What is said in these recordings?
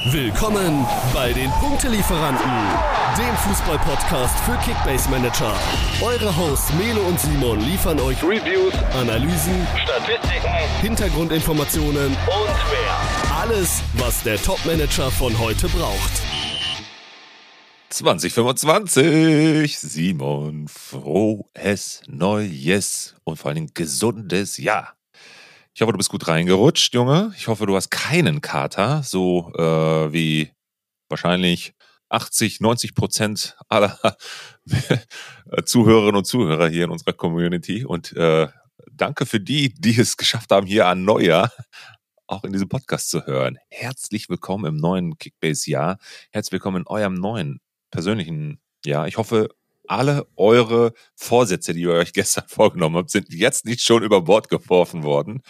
Willkommen bei den Punktelieferanten, dem Fußball-Podcast für Kickbase-Manager. Eure Hosts Melo und Simon liefern euch Reviews, Analysen, Statistiken, Hintergrundinformationen und mehr. Alles, was der Top-Manager von heute braucht. 2025, Simon, frohes Neues und vor allem gesundes Jahr. Ich hoffe, du bist gut reingerutscht, Junge. Ich hoffe, du hast keinen Kater, so wie wahrscheinlich 80-90% aller Zuhörerinnen und Zuhörer hier in unserer Community. Und danke für die es geschafft haben, hier an Neujahr auch in diesem Podcast zu hören. Herzlich willkommen im neuen Kickbase-Jahr. Herzlich willkommen in eurem neuen persönlichen Jahr. Ich hoffe, alle eure Vorsätze, die ihr euch gestern vorgenommen habt, sind jetzt nicht schon über Bord geworfen worden.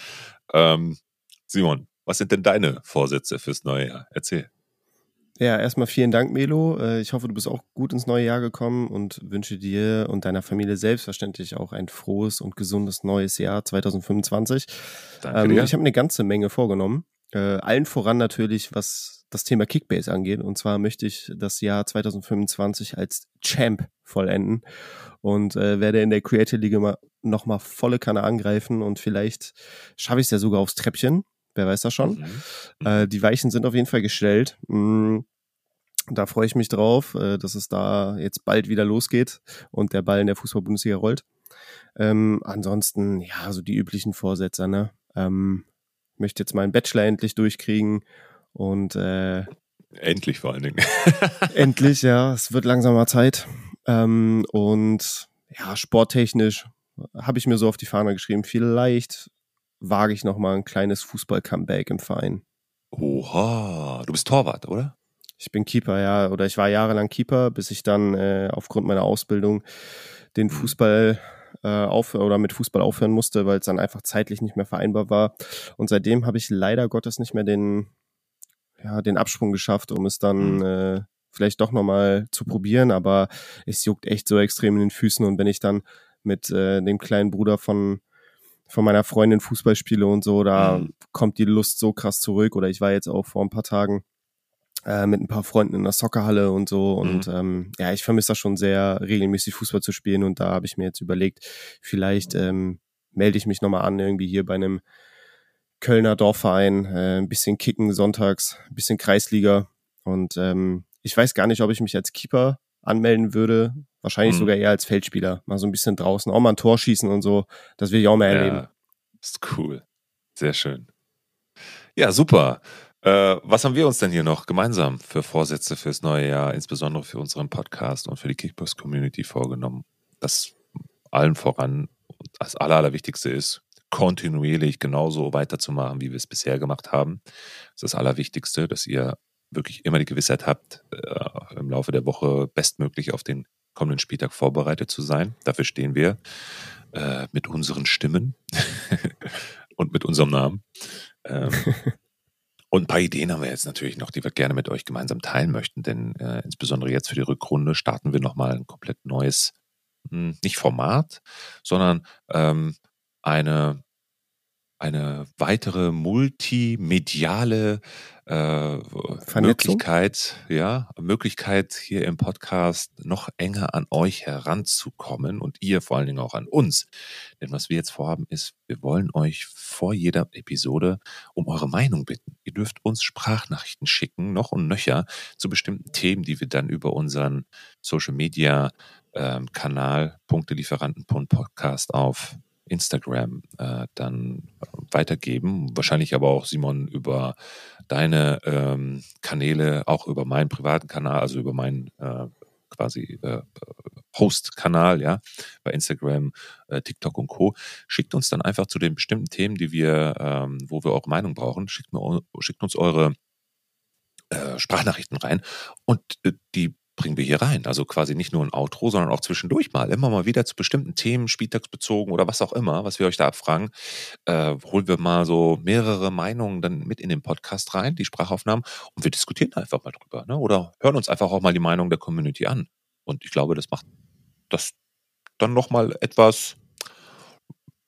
Simon, was sind denn deine Vorsätze fürs neue Jahr? Erzähl. Ja, erstmal vielen Dank, Melo. Ich hoffe, du bist auch gut ins neue Jahr gekommen und wünsche dir und deiner Familie selbstverständlich auch ein frohes und gesundes neues Jahr 2025. Danke dir. Ich habe eine ganze Menge vorgenommen. Allen voran natürlich, was das Thema Kickbase angeht. Und zwar möchte ich das Jahr 2025 als Champ vollenden und werde in der Creator League nochmal volle Kanne angreifen und vielleicht schaffe ich es ja sogar aufs Treppchen. Wer weiß das schon. Die Weichen sind auf jeden Fall gestellt. Da freue ich mich drauf, dass es da jetzt bald wieder losgeht und der Ball in der Fußball-Bundesliga rollt. Ansonsten, ja, so die üblichen Vorsätze, ne? Möchte jetzt meinen Bachelor endlich durchkriegen und Endlich vor allen Dingen. endlich, ja, es wird langsam mal Zeit. Und ja, sporttechnisch habe ich mir so auf die Fahne geschrieben, vielleicht wage ich nochmal ein kleines Fußball-Comeback im Verein. Oha, du bist Torwart, oder? Ich bin Keeper, ja, oder ich war jahrelang Keeper, bis ich dann aufgrund meiner Ausbildung den Fußball mit Fußball aufhören musste, weil es dann einfach zeitlich nicht mehr vereinbar war. Und seitdem habe ich leider Gottes nicht mehr den Absprung geschafft, um es dann vielleicht doch nochmal zu probieren, aber es juckt echt so extrem in den Füßen und wenn ich dann mit dem kleinen Bruder von meiner Freundin Fußball spiele und so, da kommt die Lust so krass zurück. Oder ich war jetzt auch vor ein paar Tagen mit ein paar Freunden in der Soccerhalle und so und ich vermisse das schon sehr, regelmäßig Fußball zu spielen und da habe ich mir jetzt überlegt, vielleicht melde ich mich nochmal an, irgendwie hier bei einem Kölner Dorfverein, ein bisschen kicken sonntags, ein bisschen Kreisliga und ich weiß gar nicht, ob ich mich als Keeper anmelden würde, wahrscheinlich sogar eher als Feldspieler, mal so ein bisschen draußen, auch mal ein Tor schießen und so, das will ich auch mal erleben. Ja, ist cool. Sehr schön. Ja, super. Was haben wir uns denn hier noch gemeinsam für Vorsätze fürs neue Jahr, insbesondere für unseren Podcast und für die Kickbox-Community vorgenommen? Das allen voran, das Allerwichtigste ist, kontinuierlich genauso weiterzumachen, wie wir es bisher gemacht haben. Das ist das Allerwichtigste, dass ihr wirklich immer die Gewissheit habt, im Laufe der Woche bestmöglich auf den kommenden Spieltag vorbereitet zu sein. Dafür stehen wir mit unseren Stimmen und mit unserem Namen. Und ein paar Ideen haben wir jetzt natürlich noch, die wir gerne mit euch gemeinsam teilen möchten, denn insbesondere jetzt für die Rückrunde starten wir nochmal ein komplett neues, nicht Format, sondern eine weitere multimediale Möglichkeit hier im Podcast noch enger an euch heranzukommen und ihr vor allen Dingen auch an uns. Denn was wir jetzt vorhaben ist, wir wollen euch vor jeder Episode um eure Meinung bitten. Ihr dürft uns Sprachnachrichten schicken, noch und nöcher, zu bestimmten Themen, die wir dann über unseren Social Media Kanal Punktelieferanten.podcast auf Instagram dann weitergeben. Wahrscheinlich aber auch, Simon, über deine Kanäle, auch über meinen privaten Kanal, also über meinen Host-Kanal, ja, bei Instagram, TikTok und Co. Schickt uns dann einfach zu den bestimmten Themen, die wir, wo wir eure Meinung brauchen, schickt uns eure Sprachnachrichten rein und die bringen wir hier rein. Also quasi nicht nur ein Outro, sondern auch zwischendurch immer mal wieder zu bestimmten Themen, spieltagsbezogen oder was auch immer, was wir euch da abfragen, holen wir mal so mehrere Meinungen dann mit in den Podcast rein, die Sprachaufnahmen, und wir diskutieren einfach mal drüber, ne? Oder hören uns einfach auch mal die Meinung der Community an. Und ich glaube, das macht das dann nochmal etwas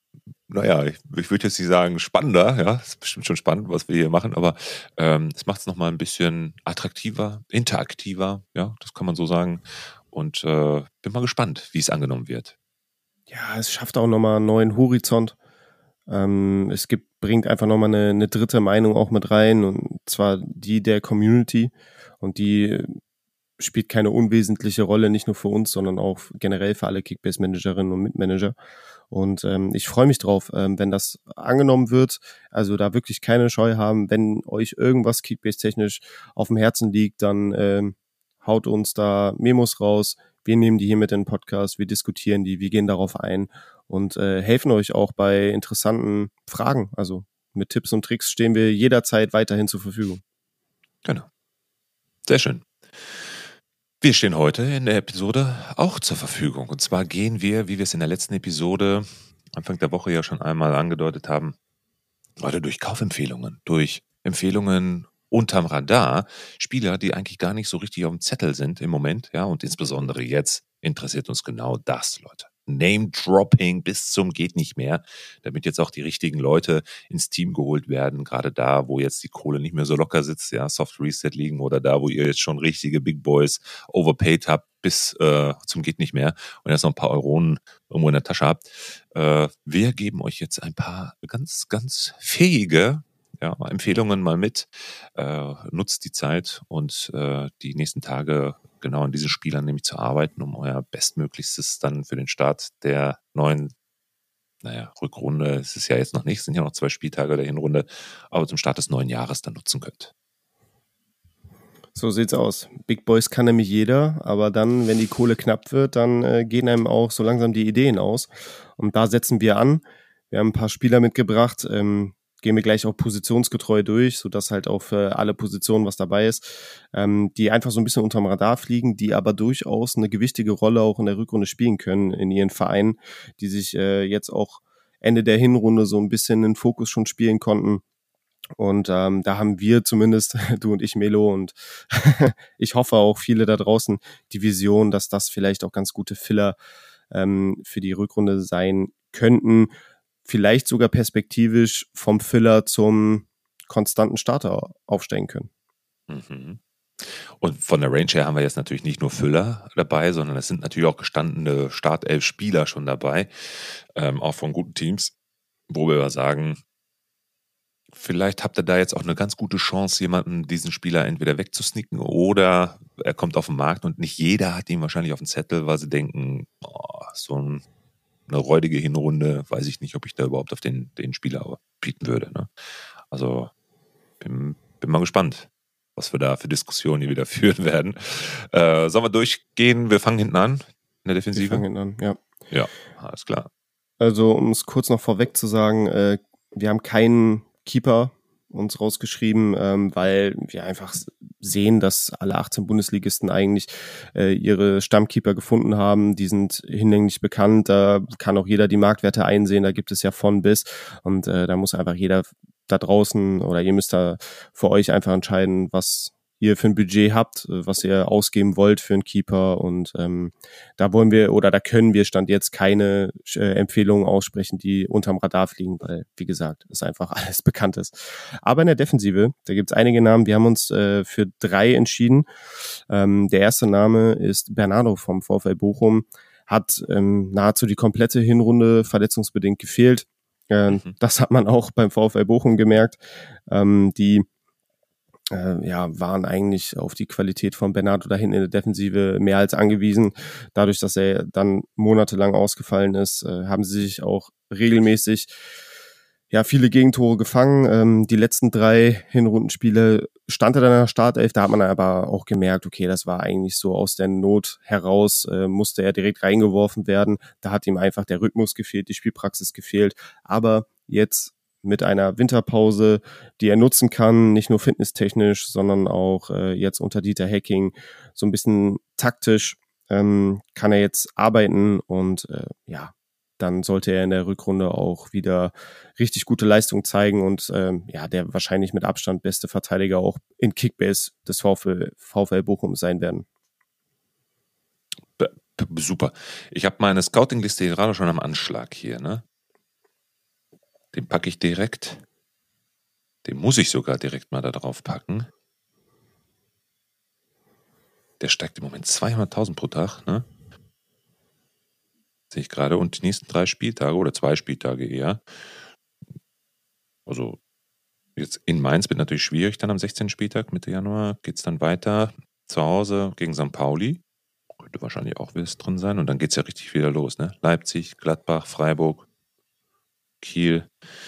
naja, ich würde jetzt nicht sagen spannender, ja, ist bestimmt schon spannend, was wir hier machen, aber es macht es nochmal ein bisschen attraktiver, interaktiver, ja, das kann man so sagen. Und bin mal gespannt, wie es angenommen wird. Ja, es schafft auch nochmal einen neuen Horizont. Bringt einfach nochmal eine dritte Meinung auch mit rein, und zwar die der Community, und die spielt keine unwesentliche Rolle, nicht nur für uns, sondern auch generell für alle Kickbase-Managerinnen und Mitmanager. Und ich freue mich drauf, wenn das angenommen wird. Also da wirklich keine Scheu haben. Wenn euch irgendwas Kickbase-technisch auf dem Herzen liegt, dann haut uns da Memos raus. Wir nehmen die hier mit in den Podcast, wir diskutieren die, wir gehen darauf ein und helfen euch auch bei interessanten Fragen. Also mit Tipps und Tricks stehen wir jederzeit weiterhin zur Verfügung. Genau. Sehr schön. Wir stehen heute in der Episode auch zur Verfügung. Und zwar gehen wir, wie wir es in der letzten Episode Anfang der Woche ja schon einmal angedeutet haben, heute durch Kaufempfehlungen, durch Empfehlungen unterm Radar, Spieler, die eigentlich gar nicht so richtig auf dem Zettel sind im Moment, ja, und insbesondere jetzt interessiert uns genau das, Leute. Name-Dropping bis zum geht nicht mehr, damit jetzt auch die richtigen Leute ins Team geholt werden, gerade da, wo jetzt die Kohle nicht mehr so locker sitzt, ja, Soft Reset liegen, oder da, wo ihr jetzt schon richtige Big Boys overpaid habt bis zum geht nicht mehr und jetzt noch ein paar Euronen irgendwo in der Tasche habt. Wir geben euch jetzt ein paar ganz, ganz fähige Empfehlungen mal mit. Nutzt die Zeit und die nächsten Tage genau an diesen Spielern nämlich zu arbeiten, um euer Bestmöglichstes dann für den Start der neuen, Rückrunde, es ist ja jetzt noch nicht, es sind ja noch 2 Spieltage der Hinrunde, aber zum Start des neuen Jahres dann nutzen könnt. So sieht's aus. Big Boys kann nämlich jeder, aber dann, wenn die Kohle knapp wird, dann gehen einem auch so langsam die Ideen aus. Und da setzen wir an. Wir haben ein paar Spieler mitgebracht, gehen wir gleich auch positionsgetreu durch, sodass halt auch für alle Positionen was dabei ist, die einfach so ein bisschen unterm Radar fliegen, die aber durchaus eine gewichtige Rolle auch in der Rückrunde spielen können in ihren Vereinen, die sich jetzt auch Ende der Hinrunde so ein bisschen in Fokus schon spielen konnten. Und da haben wir zumindest, du und ich, Melo, und ich hoffe auch viele da draußen, die Vision, dass das vielleicht auch ganz gute Filler für die Rückrunde sein könnten. Vielleicht sogar perspektivisch vom Filler zum konstanten Starter aufsteigen können. Mhm. Und von der Range her haben wir jetzt natürlich nicht nur Füller dabei, sondern es sind natürlich auch gestandene Startelf-Spieler schon dabei, auch von guten Teams, wo wir sagen, vielleicht habt ihr da jetzt auch eine ganz gute Chance, diesen Spieler entweder wegzusnicken oder er kommt auf den Markt und nicht jeder hat ihn wahrscheinlich auf dem Zettel, weil sie denken, eine räudige Hinrunde, weiß ich nicht, ob ich da überhaupt auf den Spieler bieten würde. Ne? Also bin mal gespannt, was wir da für Diskussionen hier wieder führen werden. Sollen wir durchgehen? Wir fangen hinten an in der Defensive? Wir fangen hinten an, ja. Ja, alles klar. Also um es kurz noch vorweg zu sagen, wir haben keinen Keeper uns rausgeschrieben, weil wir einfach sehen, dass alle 18 Bundesligisten eigentlich ihre Stammkeeper gefunden haben. Die sind hinlänglich bekannt, da kann auch jeder die Marktwerte einsehen, da gibt es ja von bis, und da muss einfach jeder da draußen, oder ihr müsst da für euch einfach entscheiden, was ihr für ein Budget habt, was ihr ausgeben wollt für einen Keeper, und da können wir Stand jetzt keine Empfehlungen aussprechen, die unterm Radar fliegen, weil, wie gesagt, es einfach alles bekannt ist. Aber in der Defensive, da gibt es einige Namen, wir haben uns für 3 entschieden. Der erste Name ist Bernardo vom VfL Bochum, hat nahezu die komplette Hinrunde verletzungsbedingt gefehlt. Das hat man auch beim VfL Bochum gemerkt. Die waren eigentlich auf die Qualität von Bernardo da hinten in der Defensive mehr als angewiesen. Dadurch, dass er dann monatelang ausgefallen ist, haben sie sich auch regelmäßig viele Gegentore gefangen. Die letzten 3 Hinrundenspiele stand er dann in der Startelf, da hat man aber auch gemerkt, okay, das war eigentlich so aus der Not heraus, musste er direkt reingeworfen werden. Da hat ihm einfach der Rhythmus gefehlt, die Spielpraxis gefehlt. Aber jetzt mit einer Winterpause, die er nutzen kann, nicht nur fitnesstechnisch, sondern auch jetzt unter Dieter Hecking so ein bisschen taktisch kann er jetzt arbeiten, und dann sollte er in der Rückrunde auch wieder richtig gute Leistung zeigen und der wahrscheinlich mit Abstand beste Verteidiger auch in Kickbase des VfL Bochum sein werden. Super. Ich habe meine Scouting-Liste gerade schon am Anschlag hier, ne? Den packe ich direkt. Den muss ich sogar direkt mal da drauf packen. Der steigt im Moment 200.000 pro Tag, ne? Sehe ich gerade. Und die nächsten 3 Spieltage oder 2 Spieltage eher. Also jetzt in Mainz wird natürlich schwierig, dann am 16. Spieltag, Mitte Januar, geht es dann weiter zu Hause gegen St. Pauli. Könnte wahrscheinlich auch was drin sein. Und dann geht es ja richtig wieder los, ne? Leipzig, Gladbach, Freiburg, Kiel.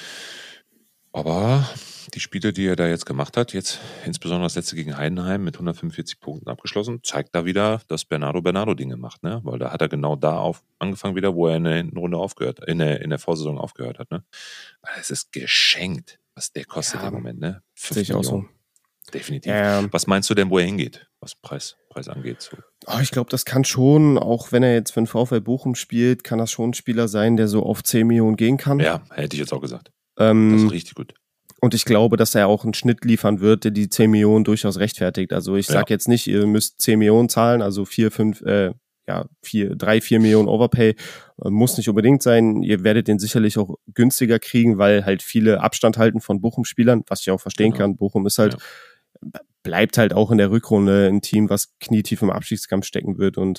Aber die Spiele, die er da jetzt gemacht hat, jetzt insbesondere das letzte gegen Heidenheim mit 145 Punkten abgeschlossen, zeigt da wieder, dass Bernardo Dinge macht, ne? Weil da hat er genau da angefangen wieder, wo er in der Hinrunde in der Vorsaison aufgehört hat, ne? Es ist geschenkt, was der kostet im Moment, ne? 5 sehe ich auch so. Definitiv. Was meinst du denn, wo er hingeht, was Preis angeht? So? Ich glaube, das kann schon, auch wenn er jetzt für den VfL Bochum spielt, kann das schon ein Spieler sein, der so auf 10 Millionen gehen kann. Ja, hätte ich jetzt auch gesagt. Das ist richtig gut. Und ich glaube, dass er auch einen Schnitt liefern wird, der die 10 Millionen durchaus rechtfertigt. Also ich sage jetzt nicht, ihr müsst 10 Millionen zahlen, also 3, 4 Millionen Overpay. Muss nicht unbedingt sein. Ihr werdet den sicherlich auch günstiger kriegen, weil halt viele Abstand halten von Bochum-Spielern, was ich auch verstehen kann. Bochum ist halt, bleibt halt auch in der Rückrunde ein Team, was knietief im Abstiegskampf stecken wird und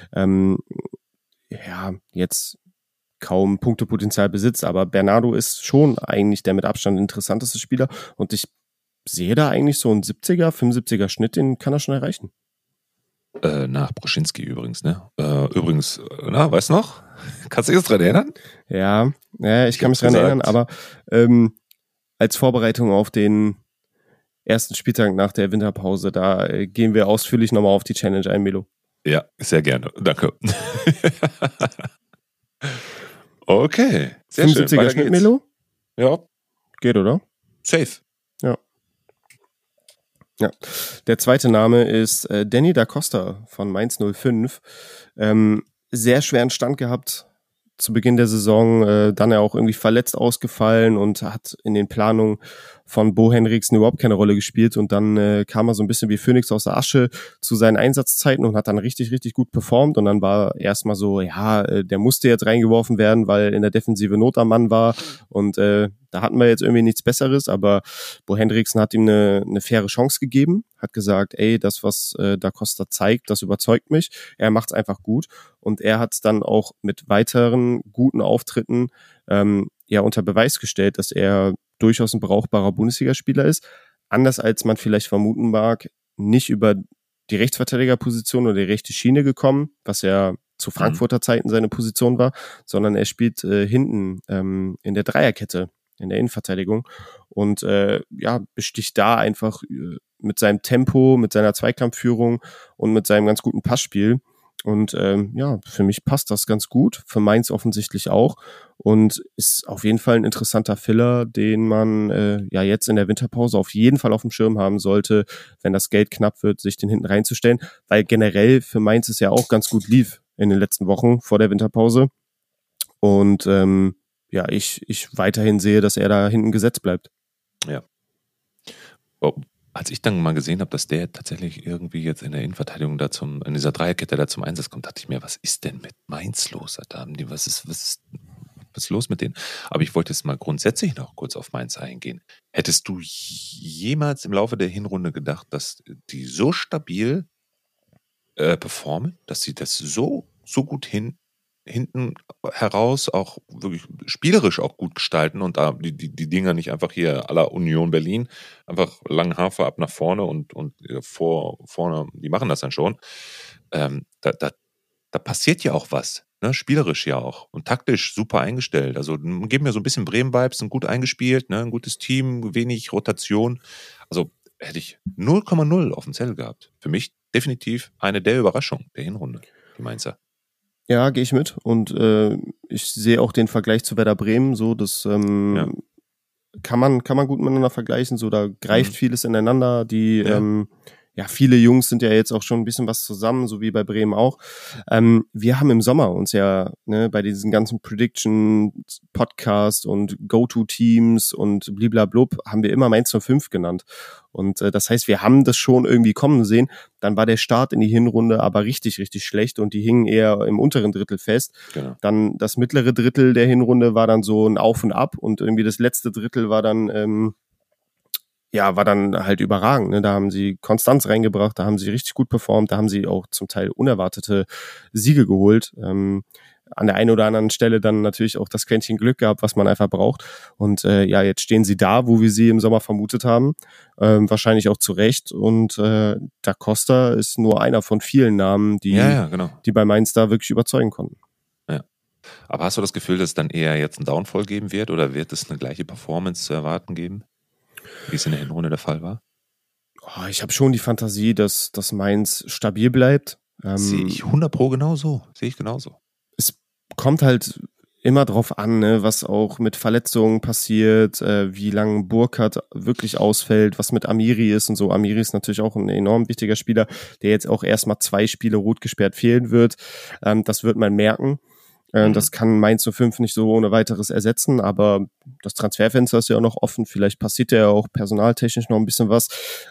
jetzt kaum Punktepotenzial besitzt, aber Bernardo ist schon eigentlich der mit Abstand interessanteste Spieler und ich sehe da eigentlich so einen 75er Schnitt, den kann er schon erreichen. Nach Broschinski übrigens, ne? Weißt du noch? Kannst du dich dran erinnern? Ja, ich kann mich dran erinnern, aber als Vorbereitung auf den ersten Spieltag nach der Winterpause, da gehen wir ausführlich nochmal auf die Challenge ein, Melo. Ja, sehr gerne. Danke. Okay, sehr 75er schön. Schnitt, Melo? Ja. Geht, oder? Safe. Ja. Der zweite Name ist Danny da Costa von Mainz 05. Sehr schweren Stand gehabt zu Beginn der Saison, dann ja auch irgendwie verletzt ausgefallen und hat in den Planungen von Bo Henriksen überhaupt keine Rolle gespielt und dann kam er so ein bisschen wie Phönix aus der Asche zu seinen Einsatzzeiten und hat dann richtig, richtig gut performt und dann war erstmal so, der musste jetzt reingeworfen werden, weil in der Defensive Not am Mann war und da hatten wir jetzt irgendwie nichts Besseres, aber Bo Henriksen hat ihm eine faire Chance gegeben, hat gesagt, das, was da Costa zeigt, das überzeugt mich, er macht's einfach gut und er hat dann auch mit weiteren guten Auftritten unter Beweis gestellt, dass er durchaus ein brauchbarer Bundesligaspieler ist. Anders als man vielleicht vermuten mag, nicht über die Rechtsverteidigerposition oder die rechte Schiene gekommen, was ja zu Frankfurter Zeiten seine Position war, sondern er spielt hinten in der Dreierkette, in der Innenverteidigung und besticht da einfach mit seinem Tempo, mit seiner Zweikampfführung und mit seinem ganz guten Passspiel. Und für mich passt das ganz gut, für Mainz offensichtlich auch und ist auf jeden Fall ein interessanter Filler, den man jetzt in der Winterpause auf jeden Fall auf dem Schirm haben sollte, wenn das Geld knapp wird, sich den hinten reinzustellen, weil generell für Mainz es ja auch ganz gut lief in den letzten Wochen vor der Winterpause und ich weiterhin sehe, dass er da hinten gesetzt bleibt. Ja. Als ich dann mal gesehen habe, dass der tatsächlich irgendwie jetzt in der Innenverteidigung in dieser Dreierkette da zum Einsatz kommt, dachte ich mir, was ist denn mit Mainz los? Was ist los mit denen? Aber ich wollte jetzt mal grundsätzlich noch kurz auf Mainz eingehen. Hättest du jemals im Laufe der Hinrunde gedacht, dass die so stabil performen, dass sie das so gut hinten heraus auch wirklich spielerisch auch gut gestalten und da die Dinger nicht einfach hier à la Union Berlin, einfach langen Hafer ab nach vorne und vorne, die machen das dann schon. Da passiert ja auch was, ne? Spielerisch ja auch und taktisch super eingestellt. Also geben mir so ein bisschen Bremen-Vibes, sind gut eingespielt, ne? Ein gutes Team, wenig Rotation. Also hätte ich 0,0 auf dem Zettel gehabt. Für mich definitiv eine der Überraschungen der Hinrunde, die Mainzer. Ja, gehe ich mit und ich sehe auch den Vergleich zu Werder Bremen so, das kann man gut miteinander vergleichen, so da greift vieles ineinander, die ja, viele Jungs sind ja jetzt auch schon ein bisschen was zusammen, so wie bei Bremen auch. Wir haben im Sommer uns ja bei diesen ganzen Prediction-Podcast und Go-To-Teams und bliblablub haben wir immer Mainz 05 genannt. Und das heißt, wir haben das schon irgendwie kommen sehen. Dann war der Start in die Hinrunde aber richtig, richtig schlecht und die hingen eher im unteren Drittel fest. Genau. Dann das mittlere Drittel der Hinrunde war dann so ein Auf und Ab und irgendwie das letzte Drittel war dann war dann halt überragend. Ne? Da haben sie Konstanz reingebracht, da haben sie richtig gut performt, da haben sie auch zum Teil unerwartete Siege geholt. An der einen oder anderen Stelle dann natürlich auch das Quäntchen Glück gehabt, was man einfach braucht. Und jetzt stehen sie da, wo wir sie im Sommer vermutet haben. Wahrscheinlich auch zu Recht. Und Da Costa ist nur einer von vielen Namen, die bei Mainz da wirklich überzeugen konnten. Ja. Aber hast du das Gefühl, dass es dann eher jetzt einen Downfall geben wird oder wird es eine gleiche Performance zu erwarten geben, wie es in der Hinrunde der Fall war? Ich habe schon die Fantasie, dass Mainz stabil bleibt. Sehe ich 100% genauso. Sehe ich genauso. Es kommt halt immer drauf an, ne, was auch mit Verletzungen passiert, wie lange Burkhardt wirklich ausfällt, was mit Amiri ist und so. Amiri ist natürlich auch ein enorm wichtiger Spieler, der jetzt auch erstmal 2 Spiele rot gesperrt fehlen wird. Das wird man merken. Das kann Mainz 05 nicht so ohne weiteres ersetzen, aber das Transferfenster ist ja auch noch offen. Vielleicht passiert ja auch personaltechnisch noch ein bisschen was.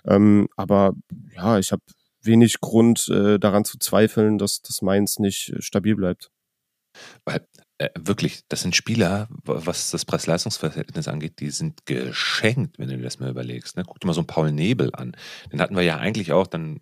Aber ja, ich habe wenig Grund daran zu zweifeln, dass Mainz nicht stabil bleibt. Weil wirklich, das sind Spieler, was das Preis-Leistungs-Verhältnis angeht, die sind geschenkt, wenn du dir das mal überlegst. Ne? Guck dir mal so einen Paul Nebel an. Den hatten wir ja eigentlich auch dann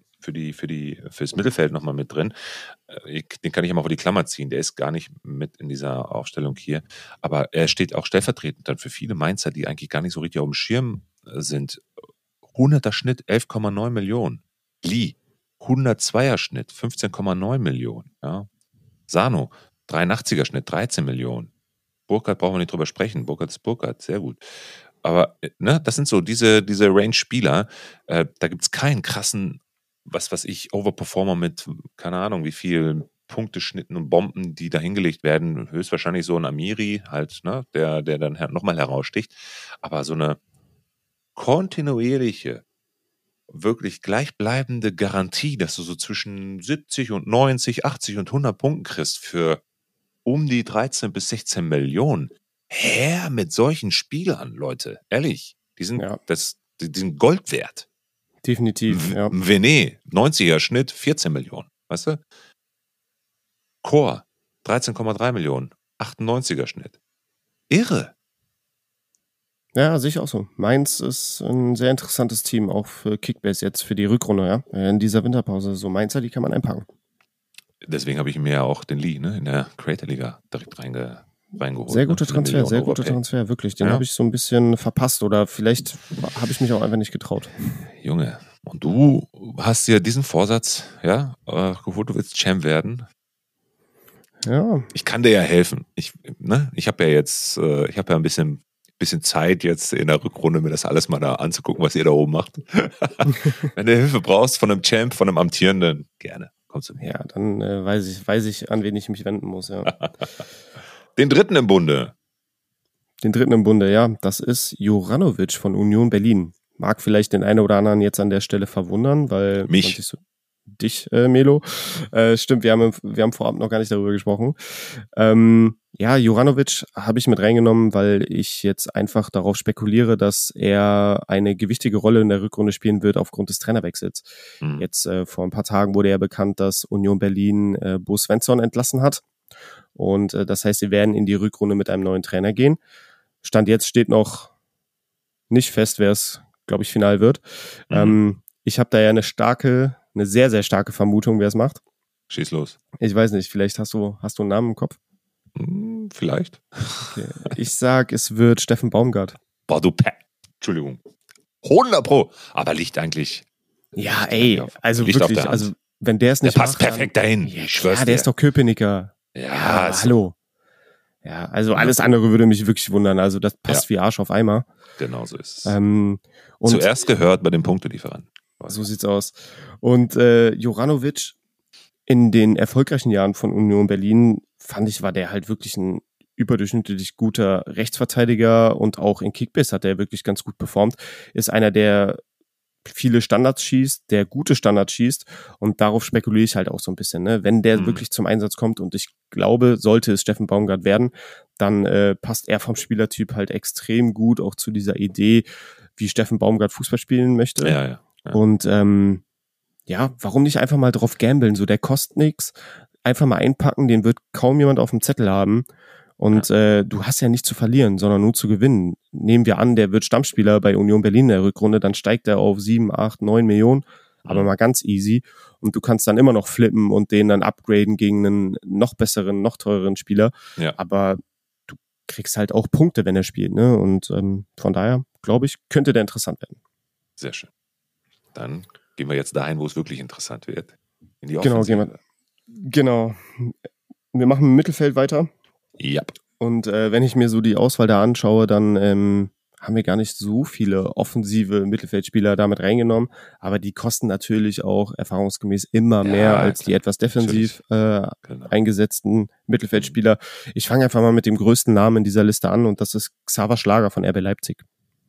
fürs Mittelfeld nochmal mit drin. Den kann ich ja mal vor die Klammer ziehen. Der ist gar nicht mit in dieser Aufstellung hier. Aber er steht auch stellvertretend dann für viele Mainzer, die eigentlich gar nicht so richtig auf dem Schirm sind. 100er Schnitt, 11,9 Millionen. Lee, 102er Schnitt, 15,9 Millionen. Ja. Sano, 83er Schnitt, 13 Millionen. Burkhardt brauchen wir nicht drüber sprechen. Burkhardt ist Burkhardt, sehr gut. Aber das sind so diese Range-Spieler. Da gibt es keinen krassen Overperformer mit, keine Ahnung, wie viel Punkteschnitten und Bomben, die da hingelegt werden. Höchstwahrscheinlich so ein Amiri halt, ne, der dann nochmal heraussticht. Aber so eine kontinuierliche, wirklich gleichbleibende Garantie, dass du so zwischen 70 und 90, 80 und 100 Punkten kriegst für um die 13 bis 16 Millionen. Her mit solchen Spielern, Leute. Ehrlich, die sind Gold wert. Definitiv, ja. Venet, 90er Schnitt, 14 Millionen, weißt du? Chor, 13,3 Millionen, 98er Schnitt. Irre. Ja, sehe ich auch so. Mainz ist ein sehr interessantes Team, auch für Kickbase jetzt, für die Rückrunde, ja. In dieser Winterpause. So Mainzer, die kann man einpacken. Deswegen habe ich mir ja auch den Lee, in der Creator-Liga direkt reingeholt. Sehr guter Transfer, wirklich. Den habe ich so ein bisschen verpasst oder vielleicht habe ich mich auch einfach nicht getraut. Junge, und du hast dir diesen Vorsatz, geholt, du willst Champ werden. Ja. Ich kann dir ja helfen. Ich habe ja jetzt, ein bisschen Zeit jetzt in der Rückrunde, mir das alles mal da anzugucken, was ihr da oben macht. Wenn du Hilfe brauchst von einem Champ, von einem Amtierenden, gerne. Kommst du mir. Ja, dann weiß ich, an wen ich mich wenden muss, ja. Den dritten im Bunde, ja. Das ist Juranovic von Union Berlin. Mag vielleicht den einen oder anderen jetzt an der Stelle verwundern, weil... Dich, Melo. Stimmt, wir haben vorab noch gar nicht darüber gesprochen. Juranovic habe ich mit reingenommen, weil ich jetzt einfach darauf spekuliere, dass er eine gewichtige Rolle in der Rückrunde spielen wird aufgrund des Trainerwechsels. Jetzt vor ein paar Tagen wurde ja bekannt, dass Union Berlin Bo Svensson entlassen hat. Und das heißt, sie werden in die Rückrunde mit einem neuen Trainer gehen. Stand jetzt steht noch nicht fest, wer es, glaube ich, final wird. Ich habe da ja eine sehr, sehr starke Vermutung, wer es macht. Schieß los. Ich weiß nicht, vielleicht hast du einen Namen im Kopf? Vielleicht. Okay. Ich sag, es wird Steffen Baumgart. Boah, Entschuldigung. 100%. Aber liegt eigentlich... Ja, also wirklich, also wenn der es nicht macht... Der passt perfekt dahin, ich schwör's dir. Der ist doch Köpenicker. Ja, hallo. Ja, also alles andere würde mich wirklich wundern. Also das passt wie Arsch auf Eimer. Genau so ist es. Und zuerst gehört bei dem Punktelieferanten. So sieht's aus. Und Juranovic in den erfolgreichen Jahren von Union Berlin, fand ich, war der halt wirklich ein überdurchschnittlich guter Rechtsverteidiger und auch in Kickbase hat er wirklich ganz gut performt. Ist einer der viele Standards schießt, der gute Standards schießt und darauf spekuliere ich halt auch so ein bisschen, ne? Wenn der wirklich zum Einsatz kommt und ich glaube, sollte es Steffen Baumgart werden, dann passt er vom Spielertyp halt extrem gut auch zu dieser Idee, wie Steffen Baumgart Fußball spielen möchte. Ja. Und warum nicht einfach mal drauf gambeln, so der kostet nix, einfach mal einpacken, den wird kaum jemand auf dem Zettel haben. Und du hast ja nichts zu verlieren, sondern nur zu gewinnen. Nehmen wir an, der wird Stammspieler bei Union Berlin in der Rückrunde, dann steigt er auf 7, 8, 9 Millionen, aber mal ganz easy. Und du kannst dann immer noch flippen und den dann upgraden gegen einen noch besseren, noch teureren Spieler. Ja. Aber du kriegst halt auch Punkte, wenn er spielt, ne? Und von daher, glaube ich, könnte der interessant werden. Sehr schön. Dann gehen wir jetzt dahin, wo es wirklich interessant wird. In die Offensive. Genau. Wir machen im Mittelfeld weiter. Ja. Und wenn ich mir so die Auswahl da anschaue, dann haben wir gar nicht so viele offensive Mittelfeldspieler damit reingenommen, aber die kosten natürlich auch erfahrungsgemäß immer mehr als die etwas defensiv eingesetzten Mittelfeldspieler. Ich fange einfach mal mit dem größten Namen in dieser Liste an und das ist Xaver Schlager von RB Leipzig.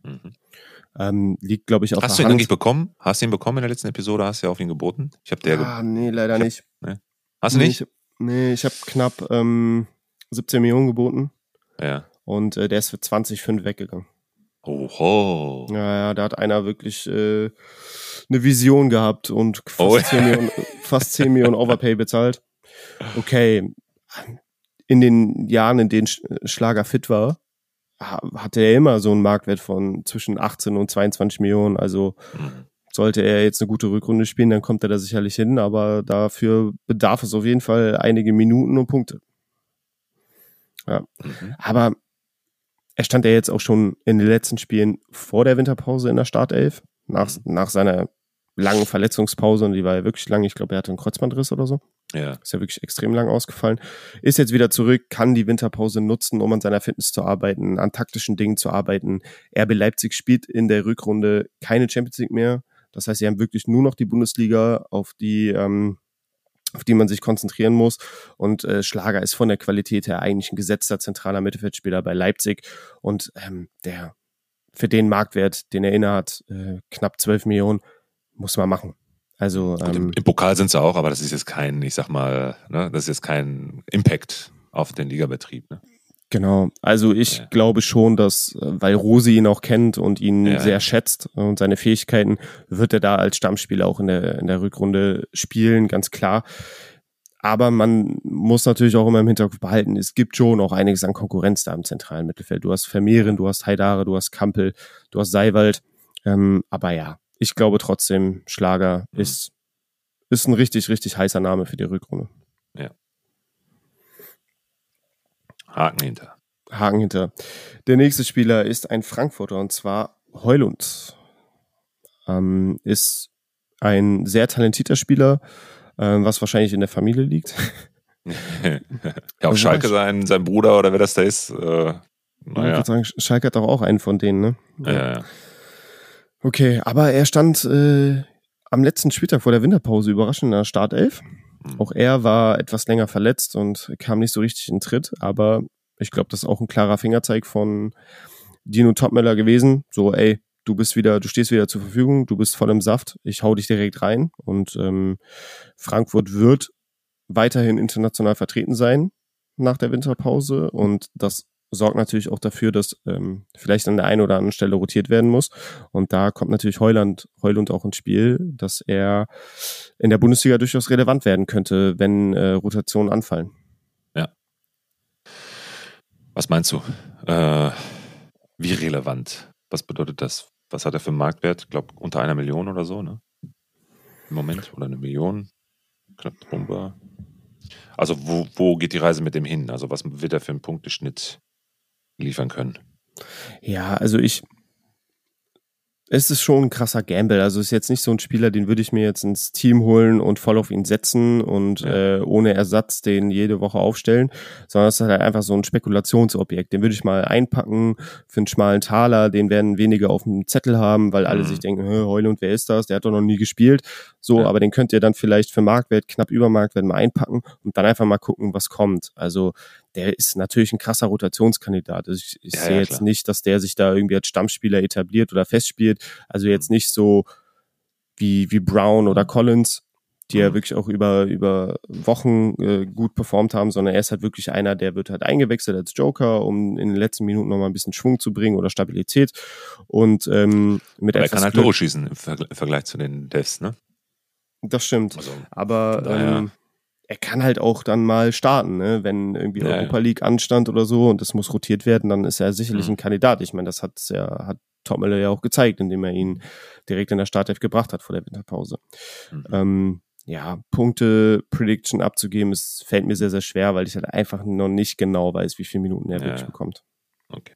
Liegt, glaube ich, auf Hast der du ihn Hand. eigentlich bekommen? Hast du ihn bekommen in der letzten Episode? Hast du ja auf ihn geboten? Nee, leider nicht. Nee. Hast du nicht? Ich habe knapp 17 Millionen geboten. Ja. Und der ist für 20,5 weggegangen. Oho. Ja, da hat einer wirklich eine Vision gehabt und fast 10 Millionen Overpay bezahlt. Okay, in den Jahren, in denen Schlager fit war, hatte er immer so einen Marktwert von zwischen 18 und 22 Millionen. Also sollte er jetzt eine gute Rückrunde spielen, dann kommt er da sicherlich hin. Aber dafür bedarf es auf jeden Fall einige Minuten und Punkte. Ja, aber er stand ja jetzt auch schon in den letzten Spielen vor der Winterpause in der Startelf, nach seiner langen Verletzungspause, und die war ja wirklich lang, ich glaube, er hatte einen Kreuzbandriss oder so. Ja. Ist ja wirklich extrem lang ausgefallen. Ist jetzt wieder zurück, kann die Winterpause nutzen, um an seiner Fitness zu arbeiten, an taktischen Dingen zu arbeiten. RB Leipzig spielt in der Rückrunde keine Champions League mehr. Das heißt, sie haben wirklich nur noch die Bundesliga, auf die man sich konzentrieren muss. Und Schlager ist von der Qualität her eigentlich ein gesetzter zentraler Mittelfeldspieler bei Leipzig. Und der für den Marktwert, den er innehat, knapp 12 Millionen, muss man machen. Also Im Pokal sind sie auch, aber das ist jetzt kein, ich sag mal, ne, das ist jetzt kein Impact auf den Ligabetrieb. Ne? Genau, also ich glaube schon, dass, weil Rosi ihn auch kennt und ihn sehr schätzt und seine Fähigkeiten, wird er da als Stammspieler auch in der Rückrunde spielen, ganz klar. Aber man muss natürlich auch immer im Hinterkopf behalten, es gibt schon auch einiges an Konkurrenz da im zentralen Mittelfeld. Du hast Vermeeren, du hast Haidare, du hast Kampel, du hast Seiwald. Aber ja, ich glaube trotzdem, Schlager ist ein richtig, richtig heißer Name für die Rückrunde. Ja. Haken hinter. Der nächste Spieler ist ein Frankfurter, und zwar Højlund. Ist ein sehr talentierter Spieler, was wahrscheinlich in der Familie liegt. Ja, auf Schalke sein Bruder oder wer das da ist. Ich würde sagen, Schalke hat doch auch einen von denen, ne? Ja. Okay, aber er stand am letzten Spieltag vor der Winterpause überraschend in der Startelf. Auch er war etwas länger verletzt und kam nicht so richtig in Tritt, aber ich glaube, das ist auch ein klarer Fingerzeig von Dino Topmöller gewesen. So, ey, du stehst wieder zur Verfügung, du bist voll im Saft, ich hau dich direkt rein. Und Frankfurt wird weiterhin international vertreten sein nach der Winterpause, und das sorgt natürlich auch dafür, dass vielleicht an der einen oder anderen Stelle rotiert werden muss. Und da kommt natürlich Højlund auch ins Spiel, dass er in der Bundesliga durchaus relevant werden könnte, wenn Rotationen anfallen. Ja. Was meinst du? Wie relevant? Was bedeutet das? Was hat er für einen Marktwert? Ich glaube, unter 1 Million oder so, ne? Im Moment. Oder 1 Million. Knapp drüber. Also wo geht die Reise mit dem hin? Also was wird er für einen Punkteschnitt liefern können? Ja, also es ist schon ein krasser Gamble. Also es ist jetzt nicht so ein Spieler, den würde ich mir jetzt ins Team holen und voll auf ihn setzen und ohne Ersatz den jede Woche aufstellen, sondern es ist halt einfach so ein Spekulationsobjekt. Den würde ich mal einpacken für einen schmalen Taler, den werden wenige auf dem Zettel haben, weil alle sich denken, Højlund, wer ist das? Der hat doch noch nie gespielt. So, aber den könnt ihr dann vielleicht für Marktwert, knapp über Marktwert mal einpacken und dann einfach mal gucken, was kommt. Also der ist natürlich ein krasser Rotationskandidat. Also ich sehe jetzt nicht, dass der sich da irgendwie als Stammspieler etabliert oder festspielt. Also jetzt nicht so wie Brown oder Collins, die ja wirklich auch über Wochen gut performt haben, sondern er ist halt wirklich einer, der wird halt eingewechselt als Joker, um in den letzten Minuten nochmal ein bisschen Schwung zu bringen oder Stabilität. Und mit er etwas kann halt Glück, Tore schießen im Vergleich zu den Devs, ne? das stimmt. Also, Aber er kann halt auch dann mal starten, ne? Wenn irgendwie Europa League anstand oder so und das muss rotiert werden, dann ist er sicherlich ein Kandidat. Ich meine, das hat Topmüller ja auch gezeigt, indem er ihn direkt in der Startelf gebracht hat vor der Winterpause. Punkte-Prediction abzugeben, es fällt mir sehr, sehr schwer, weil ich halt einfach noch nicht genau weiß, wie viele Minuten er wirklich bekommt. Okay.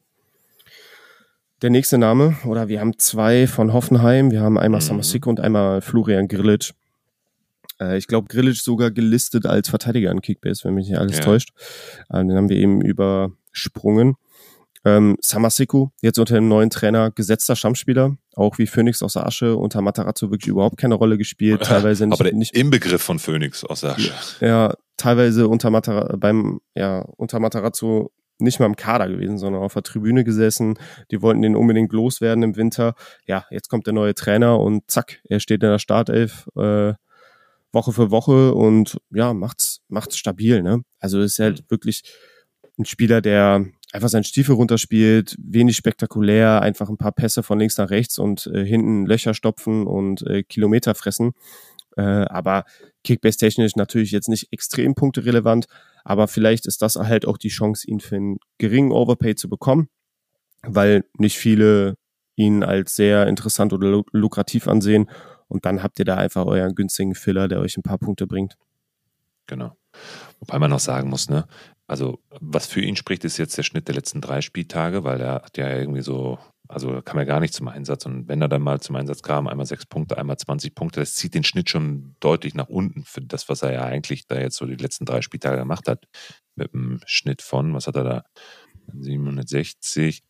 Der nächste Name, oder wir haben 2 von Hoffenheim, wir haben einmal Samasiko und einmal Florian Grillitsch. Ich glaube, Grillitsch sogar gelistet als Verteidiger in Kickbase, wenn mich nicht alles täuscht. Den haben wir eben übersprungen. Samasiko, jetzt unter dem neuen Trainer, gesetzter Stammspieler, auch wie Phoenix aus der Asche, unter Matarazzo wirklich überhaupt keine Rolle gespielt, teilweise nicht. Aber der Inbegriff von Phoenix aus der Asche. Ja, teilweise unter Matarazzo nicht mal im Kader gewesen, sondern auf der Tribüne gesessen. Die wollten den unbedingt loswerden im Winter. Ja, jetzt kommt der neue Trainer und zack, er steht in der Startelf, Woche für Woche und ja, macht's stabil, ne? Also ist halt wirklich ein Spieler, der einfach seinen Stiefel runterspielt, wenig spektakulär, einfach ein paar Pässe von links nach rechts und hinten Löcher stopfen und Kilometer fressen. Aber Kickbase-technisch natürlich jetzt nicht extrem punkterelevant, aber vielleicht ist das halt auch die Chance, ihn für einen geringen Overpay zu bekommen, weil nicht viele ihn als sehr interessant oder lukrativ ansehen. Und dann habt ihr da einfach euren günstigen Filler, der euch ein paar Punkte bringt. Genau. Wobei man noch sagen muss, ne, also was für ihn spricht, ist jetzt der Schnitt der letzten 3 Spieltage, weil er hat ja irgendwie so, also kam er gar nicht zum Einsatz. Und wenn er dann mal zum Einsatz kam, einmal 6 Punkte, einmal 20 Punkte, das zieht den Schnitt schon deutlich nach unten für das, was er ja eigentlich da jetzt so die letzten 3 Spieltage gemacht hat. Mit einem Schnitt von, was hat er da? 760.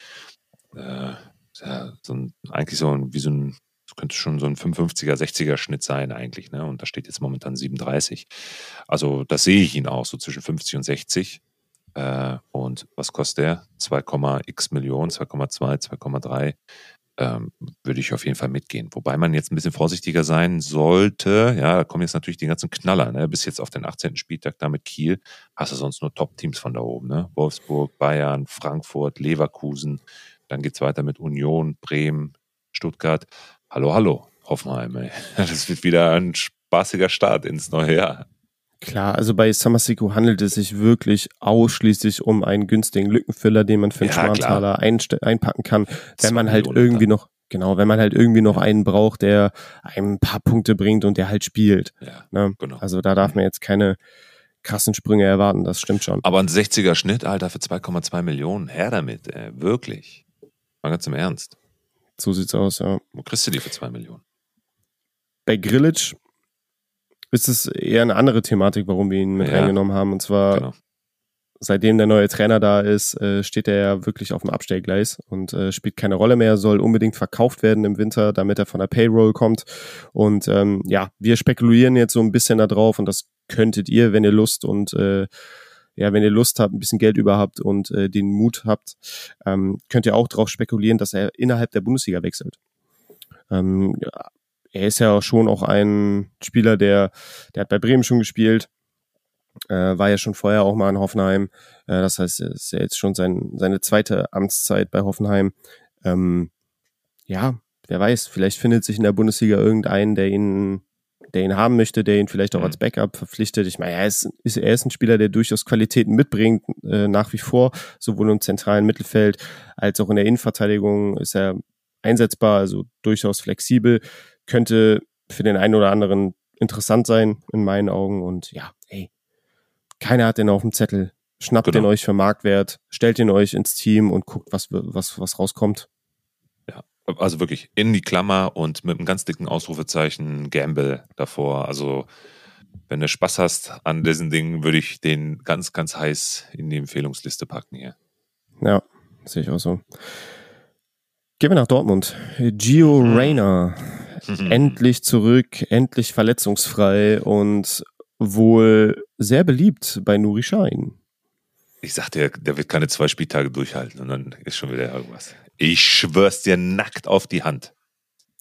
Eigentlich so wie so ein, das könnte schon so ein 55er, 60er Schnitt sein eigentlich, ne? Und da steht jetzt momentan 37. Also das sehe ich ihn auch, so zwischen 50 und 60. Und was kostet der? 2,x Millionen, 2,2, 2,3. Würde ich auf jeden Fall mitgehen. Wobei man jetzt ein bisschen vorsichtiger sein sollte. Ja, da kommen jetzt natürlich die ganzen Knaller, ne? Bis jetzt auf den 18. Spieltag da mit Kiel hast du sonst nur Top-Teams von da oben, ne? Wolfsburg, Bayern, Frankfurt, Leverkusen. Dann geht's weiter mit Union, Bremen, Stuttgart. Hallo, Hoffenheim, ey. Das wird wieder ein spaßiger Start ins neue Jahr. Klar, also bei Samasiko handelt es sich wirklich ausschließlich um einen günstigen Lückenfüller, den man für einen Schmarrentaler einpacken kann, wenn man halt irgendwie noch, einen braucht, der einem ein paar Punkte bringt und der halt spielt. Ja, ne? Genau. Also da darf man jetzt keine krassen Sprünge erwarten, das stimmt schon. Aber ein 60er Schnitt, Alter, für 2,2 Millionen, her damit, wirklich. Mal ganz im Ernst. So sieht's aus, ja. Wo kriegst du die für 2 Millionen? Bei Grillitsch ist es eher eine andere Thematik, warum wir ihn mit reingenommen haben. Und zwar, seitdem der neue Trainer da ist, steht er ja wirklich auf dem Abstellgleis und spielt keine Rolle mehr, soll unbedingt verkauft werden im Winter, damit er von der Payroll kommt. Und wir spekulieren jetzt so ein bisschen da drauf und das könntet ihr, wenn ihr Lust und wenn ihr Lust habt, ein bisschen Geld über habt und den Mut habt, könnt ihr auch drauf spekulieren, dass er innerhalb der Bundesliga wechselt. Er ist ja schon auch ein Spieler, der hat bei Bremen schon gespielt, war ja schon vorher auch mal in Hoffenheim. Das heißt, es ist ja jetzt schon seine zweite Amtszeit bei Hoffenheim. Wer weiß, vielleicht findet sich in der Bundesliga irgendeinen, der ihn haben möchte, der ihn vielleicht auch als Backup verpflichtet. Ich meine, er ist ein Spieler, der durchaus Qualitäten mitbringt, nach wie vor, sowohl im zentralen Mittelfeld als auch in der Innenverteidigung ist er einsetzbar, also durchaus flexibel, könnte für den einen oder anderen interessant sein, in meinen Augen. Und keiner hat den auf dem Zettel. Schnappt den euch für Marktwert, stellt ihn euch ins Team und guckt, was rauskommt. Ja, also wirklich in die Klammer und mit einem ganz dicken Ausrufezeichen Gamble davor. Also wenn du Spaß hast an diesen Dingen, würde ich den ganz, ganz heiß in die Empfehlungsliste packen hier. Ja, sehe ich auch so. Gehen wir nach Dortmund. Gio Reyna. Endlich zurück, endlich verletzungsfrei und wohl sehr beliebt bei Nuri Sahin. Ich sag dir, der wird keine 2 Spieltage durchhalten und dann ist schon wieder irgendwas. Ich schwör's dir nackt auf die Hand.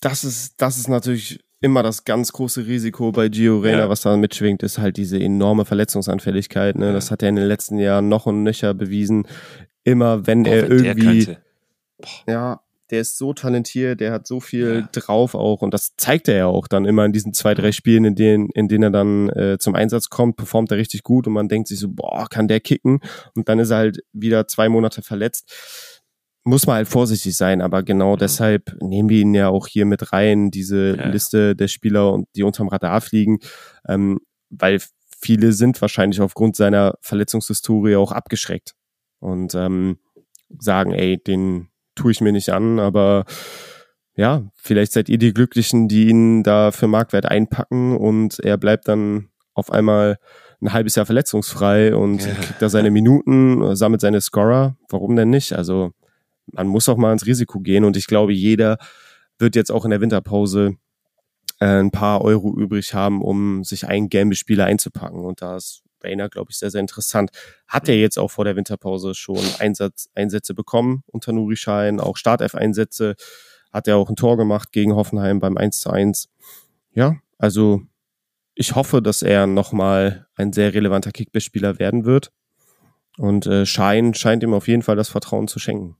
das ist natürlich immer das ganz große Risiko bei Gio Reyna, was da mitschwingt, ist halt diese enorme Verletzungsanfälligkeit. Ne? Das hat er in den letzten Jahren noch und nöcher bewiesen. Immer wenn er irgendwie, der ist so talentiert, der hat so viel drauf auch und das zeigt er ja auch dann immer in diesen 2, 3 Spielen, in denen er dann zum Einsatz kommt, performt er richtig gut und man denkt sich so, kann der kicken? Und dann ist er halt wieder 2 Monate verletzt. Muss man halt vorsichtig sein, aber genau deshalb nehmen wir ihn ja auch hier mit rein, diese Liste der Spieler, die unterm Radar fliegen, weil viele sind wahrscheinlich aufgrund seiner Verletzungshistorie auch abgeschreckt und sagen, ey, den tue ich mir nicht an, aber ja, vielleicht seid ihr die Glücklichen, die ihn da für Marktwert einpacken und er bleibt dann auf einmal ein halbes Jahr verletzungsfrei und kriegt da seine Minuten, sammelt seine Scorer, warum denn nicht? Also man muss auch mal ins Risiko gehen und ich glaube, jeder wird jetzt auch in der Winterpause ein paar Euro übrig haben, um sich einen Gambit-Spieler einzupacken und da ist Reyna, glaube ich, sehr, sehr interessant. Hat er jetzt auch vor der Winterpause schon Einsätze bekommen unter Nuri Sahin, auch Startelf-Einsätze, hat er auch ein Tor gemacht gegen Hoffenheim beim 1:1. Ja, also ich hoffe, dass er nochmal ein sehr relevanter Kickbase-Spieler werden wird und Sahin scheint ihm auf jeden Fall das Vertrauen zu schenken.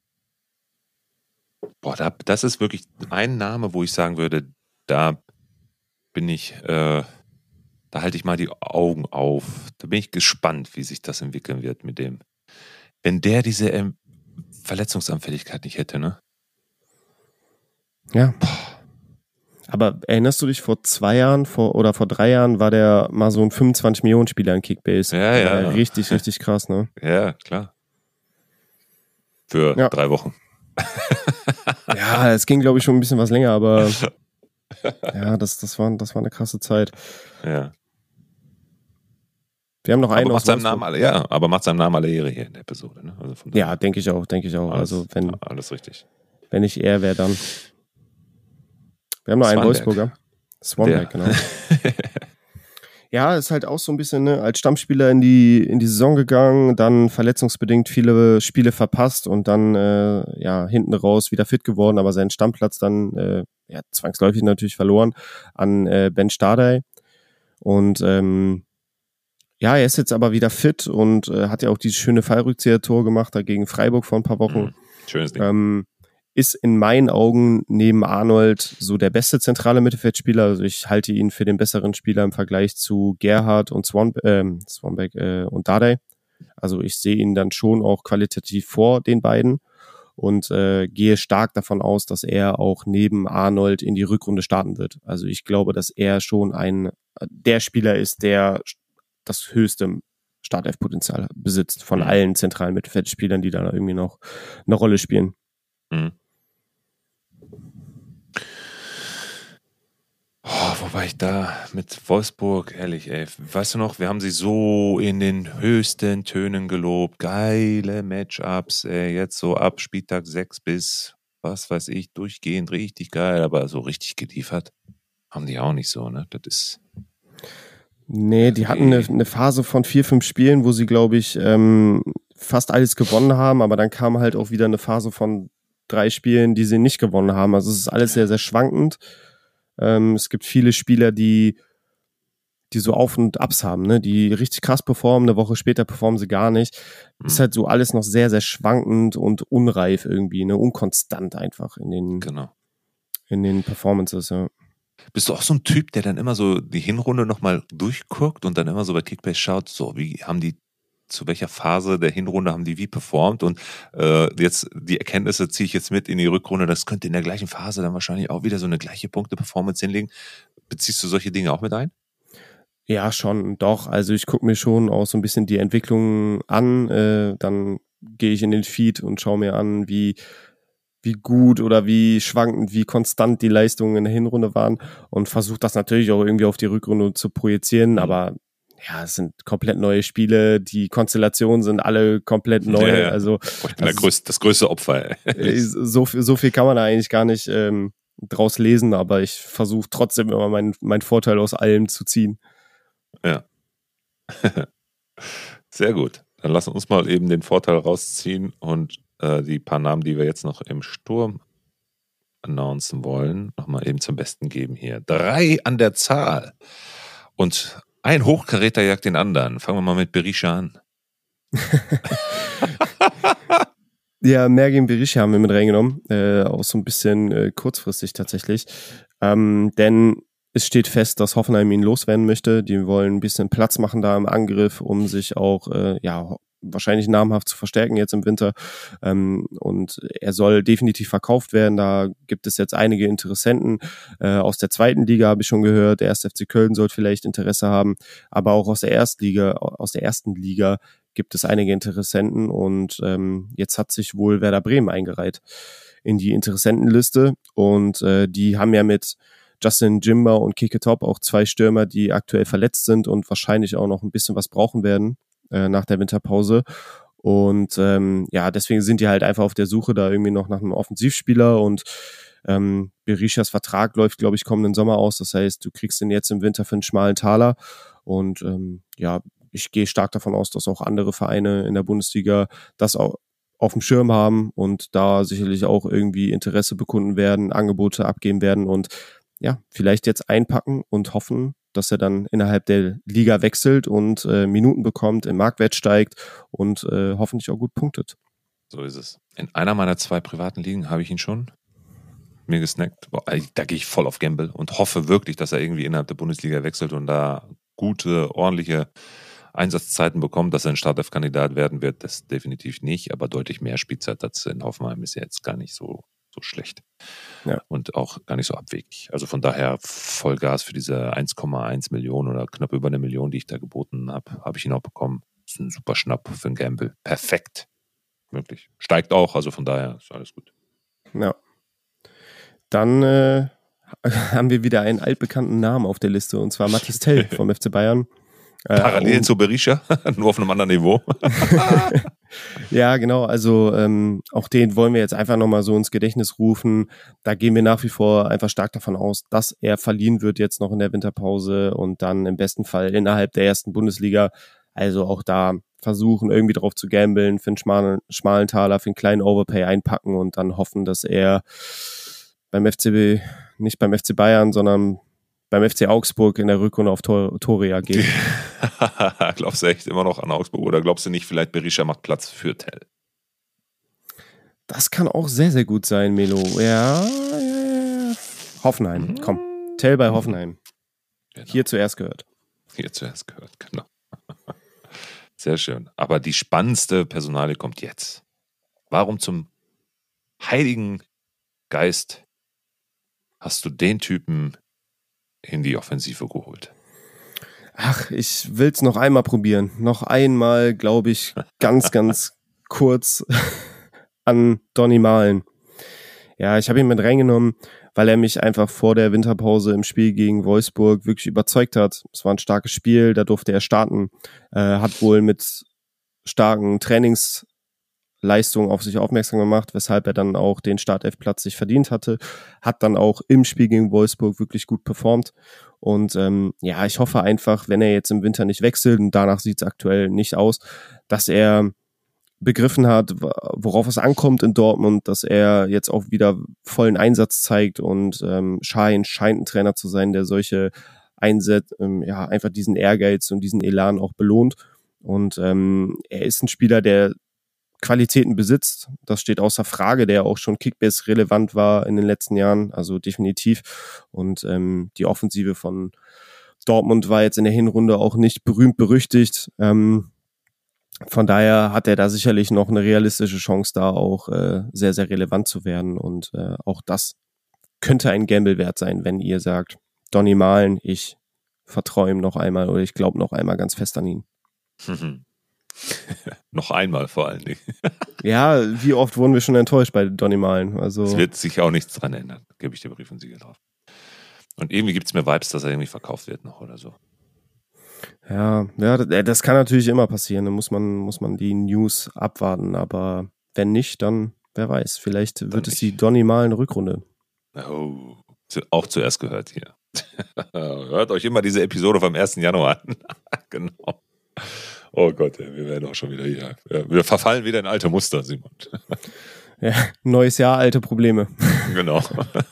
Das ist wirklich ein Name, wo ich sagen würde, da bin ich, da halte ich mal die Augen auf. Da bin ich gespannt, wie sich das entwickeln wird mit dem. Wenn der diese Verletzungsanfälligkeit nicht hätte, ne? Ja. Aber erinnerst du dich, vor 2 Jahren oder vor 3 Jahren war der mal so ein 25-Millionen-Spieler in Kickbase. Ja. Richtig, richtig krass, ne? Ja, klar. Für 3 Wochen. Ja, es ging, glaube ich, schon ein bisschen was länger, aber ja, das war eine krasse Zeit. Ja. Wir haben noch einen macht seinem Namen alle Ehre hier in der Episode. Ne? Also ja, denke ich auch. Also alles richtig. Wenn ich er wäre, dann. Wir haben noch einen Wolfsburger. Swanberg, genau. Ja, ist halt auch so ein bisschen als Stammspieler in die Saison gegangen, dann verletzungsbedingt viele Spiele verpasst und dann hinten raus wieder fit geworden, aber seinen Stammplatz dann zwangsläufig natürlich verloren an Ben Stadei. Und er ist jetzt aber wieder fit und hat ja auch dieses schöne Fallrückzieher-Tor gemacht, da gegen Freiburg vor ein paar Wochen. Schönes Ding. Ist in meinen Augen neben Arnold so der beste zentrale Mittelfeldspieler. Also ich halte ihn für den besseren Spieler im Vergleich zu Gerhardt und Swanberg und Dardai. Also ich sehe ihn dann schon auch qualitativ vor den beiden und gehe stark davon aus, dass er auch neben Arnold in die Rückrunde starten wird. Also ich glaube, dass er schon der Spieler ist, der das höchste Startelf-Potenzial besitzt von allen zentralen Mittelfeldspielern, die da irgendwie noch eine Rolle spielen. Wobei ich da mit Wolfsburg, ehrlich, weißt du noch, wir haben sie so in den höchsten Tönen gelobt, geile Matchups, jetzt so ab Spieltag 6 bis, was weiß ich, durchgehend richtig geil, aber so richtig geliefert haben die auch nicht so, ne? Das ist... Nee, die hatten eine Phase von 4, 5 Spielen, wo sie, glaube ich, fast alles gewonnen haben, aber dann kam halt auch wieder eine Phase von 3 Spielen, die sie nicht gewonnen haben. Also es ist alles sehr, sehr schwankend. Es gibt viele Spieler, die so Auf- und Abs haben, ne? Die richtig krass performen, eine Woche später performen sie gar nicht. Ist halt so alles noch sehr, sehr schwankend und unreif irgendwie, ne? Unkonstant einfach in den Performances, ja. Bist du auch so ein Typ, der dann immer so die Hinrunde nochmal durchguckt und dann immer so bei Kickbase schaut, so wie haben die, zu welcher Phase der Hinrunde haben die wie performt und jetzt die Erkenntnisse ziehe ich jetzt mit in die Rückrunde, das könnte in der gleichen Phase dann wahrscheinlich auch wieder so eine gleiche Punkte-Performance hinlegen. Beziehst du solche Dinge auch mit ein? Ja, schon, doch. Also ich gucke mir schon auch so ein bisschen die Entwicklung an, dann gehe ich in den Feed und schaue mir an, wie gut oder wie schwankend, wie konstant die Leistungen in der Hinrunde waren und versuche das natürlich auch irgendwie auf die Rückrunde zu projizieren, aber ja, es sind komplett neue Spiele, die Konstellationen sind alle komplett neu. Ja. Also ich bin das größte Opfer. So viel kann man da eigentlich gar nicht draus lesen, aber ich versuche trotzdem immer meinen Vorteil aus allem zu ziehen. Ja. Sehr gut. Dann lass uns mal eben den Vorteil rausziehen und die paar Namen, die wir jetzt noch im Sturm announcen wollen, nochmal eben zum Besten geben hier. 3 an der Zahl. Und ein Hochkaräter jagt den anderen. Fangen wir mal mit Berisha an. Ja, Mergin Berisha haben wir mit reingenommen, auch so ein bisschen kurzfristig tatsächlich, denn es steht fest, dass Hoffenheim ihn loswerden möchte. Die wollen ein bisschen Platz machen da im Angriff, um sich auch wahrscheinlich namhaft zu verstärken jetzt im Winter, und er soll definitiv verkauft werden. Da gibt es jetzt einige Interessenten aus der zweiten Liga, habe ich schon gehört. Der 1. FC Köln soll vielleicht Interesse haben, aber auch aus der ersten Liga gibt es einige Interessenten und jetzt hat sich wohl Werder Bremen eingereiht in die Interessentenliste und die haben ja mit Justin Jimba und Keke Top auch 2 Stürmer, die aktuell verletzt sind und wahrscheinlich auch noch ein bisschen was brauchen werden nach der Winterpause. Und deswegen sind die halt einfach auf der Suche da irgendwie noch nach einem Offensivspieler und Berishas Vertrag läuft, glaube ich, kommenden Sommer aus. Das heißt, du kriegst ihn jetzt im Winter für einen schmalen Taler und ich gehe stark davon aus, dass auch andere Vereine in der Bundesliga das auch auf dem Schirm haben und da sicherlich auch irgendwie Interesse bekunden werden, Angebote abgeben werden und ja, vielleicht jetzt einpacken und hoffen, dass er dann innerhalb der Liga wechselt und Minuten bekommt, im Marktwert steigt und hoffentlich auch gut punktet. So ist es. In einer meiner 2 privaten Ligen habe ich ihn schon mir gesnackt. Boah, da gehe ich voll auf Gamble und hoffe wirklich, dass er irgendwie innerhalb der Bundesliga wechselt und da gute, ordentliche Einsatzzeiten bekommt, dass er ein Startelf-Kandidat werden wird. Das definitiv nicht, aber deutlich mehr Spielzeit als in Hoffenheim ist ja jetzt gar nicht so schlecht. Ja. Und auch gar nicht so abwegig. Also von daher Vollgas für diese 1,1 Millionen oder knapp über 1 Million, die ich da geboten habe ich ihn auch bekommen. Das ist ein super Schnapp für einen Gamble. Perfekt. Wirklich. Steigt auch, also von daher ist alles gut. Ja. Dann haben wir wieder einen altbekannten Namen auf der Liste und zwar Mathys Tell vom FC Bayern. Parallel zu Berisha, nur auf einem anderen Niveau. Ja, genau. Also auch den wollen wir jetzt einfach nochmal so ins Gedächtnis rufen. Da gehen wir nach wie vor einfach stark davon aus, dass er verliehen wird jetzt noch in der Winterpause und dann im besten Fall innerhalb der ersten Bundesliga. Also auch da versuchen, irgendwie drauf zu gamblen, für einen schmalen Taler, für einen kleinen Overpay einpacken und dann hoffen, dass er nicht beim FC Bayern, sondern beim FC Augsburg in der Rückrunde auf Tore geht. Glaubst du echt immer noch an Augsburg oder glaubst du nicht, vielleicht Berisha macht Platz für Tell? Das kann auch sehr, sehr gut sein, Melo. Ja. Hoffenheim, komm. Tell bei Hoffenheim. Genau. Hier zuerst gehört, genau. Sehr schön. Aber die spannendste Personalie kommt jetzt. Warum zum heiligen Geist hast du den Typen in die Offensive geholt? Ach, ich will es noch einmal probieren. Noch einmal, glaube ich, ganz, ganz kurz an Donny Malen. Ja, ich habe ihn mit reingenommen, weil er mich einfach vor der Winterpause im Spiel gegen Wolfsburg wirklich überzeugt hat. Es war ein starkes Spiel, da durfte er starten. Hat wohl mit starken Trainingsleistungen auf sich aufmerksam gemacht, weshalb er dann auch den Startelfplatz sich verdient hatte. Hat dann auch im Spiel gegen Wolfsburg wirklich gut performt. Und ich hoffe einfach, wenn er jetzt im Winter nicht wechselt, und danach sieht es aktuell nicht aus, dass er begriffen hat, worauf es ankommt in Dortmund, dass er jetzt auch wieder vollen Einsatz zeigt und scheint ein Trainer zu sein, der solche einfach diesen Ehrgeiz und diesen Elan auch belohnt. Und er ist ein Spieler, der Qualitäten besitzt, das steht außer Frage, der auch schon Kickbase relevant war in den letzten Jahren, also definitiv. Und die Offensive von Dortmund war jetzt in der Hinrunde auch nicht berühmt berüchtigt. Von daher hat er da sicherlich noch eine realistische Chance, da auch sehr, sehr relevant zu werden. Und auch das könnte ein Gamble wert sein, wenn ihr sagt, Donny Malen, ich vertraue ihm noch einmal oder ich glaube noch einmal ganz fest an ihn. Noch einmal vor allen Dingen. Ja, wie oft wurden wir schon enttäuscht bei Donny Malen? Also es wird sich auch nichts dran ändern, gebe ich dir Brief und Siegel drauf. Und irgendwie gibt es mir Vibes, dass er irgendwie verkauft wird noch oder so. Ja, das kann natürlich immer passieren. Da muss man die News abwarten. Aber wenn nicht, dann wer weiß. Vielleicht wird es die Donny Malen Rückrunde. Oh, auch zuerst gehört hier. Hört euch immer diese Episode vom 1. Januar an. Genau. Oh Gott, wir werden auch schon wieder hier. Wir verfallen wieder in alte Muster, Simon. Ja, neues Jahr, alte Probleme. Genau.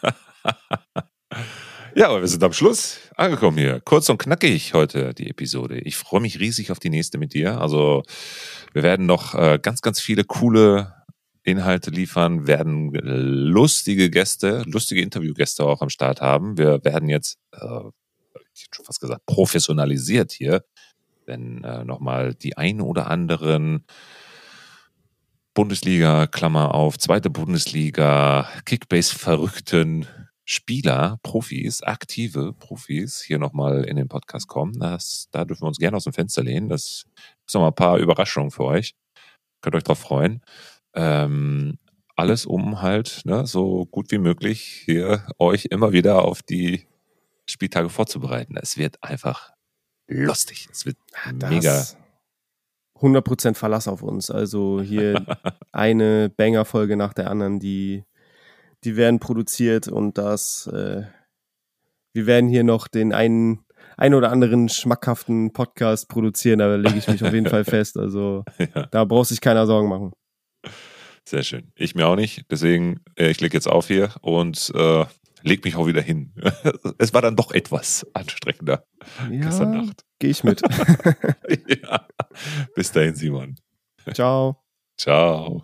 Ja, aber wir sind am Schluss angekommen hier. Kurz und knackig heute die Episode. Ich freue mich riesig auf die nächste mit dir. Also wir werden noch ganz, ganz viele coole Inhalte liefern, werden lustige Interviewgäste auch am Start haben. Wir werden jetzt, ich hätte schon fast gesagt, professionalisiert hier, wenn nochmal die ein oder anderen Bundesliga, Klammer auf, zweite Bundesliga, Kickbase-verrückten Spieler, Profis, aktive Profis hier nochmal in den Podcast kommen. Da dürfen wir uns gerne aus dem Fenster lehnen. Das ist nochmal ein paar Überraschungen für euch. Könnt euch drauf freuen. Alles um halt so gut wie möglich hier euch immer wieder auf die Spieltage vorzubereiten. Es wird einfach lustig. Es wird mega. 100% Verlass auf uns. Also hier eine Banger-Folge nach der anderen, die werden produziert und wir werden hier noch den einen oder anderen schmackhaften Podcast produzieren, da lege ich mich auf jeden Fall fest. Also Da braucht sich keiner Sorgen machen. Sehr schön. Ich mir auch nicht. Deswegen, ich lege jetzt auf hier und leg mich auch wieder hin. Es war dann doch etwas anstrengender gestern Nacht. Gehe ich mit. Ja. Bis dahin, Simon. Ciao. Ciao.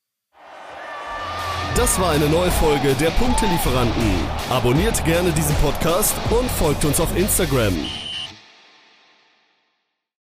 Das war eine neue Folge der Punktelieferanten. Abonniert gerne diesen Podcast und folgt uns auf Instagram.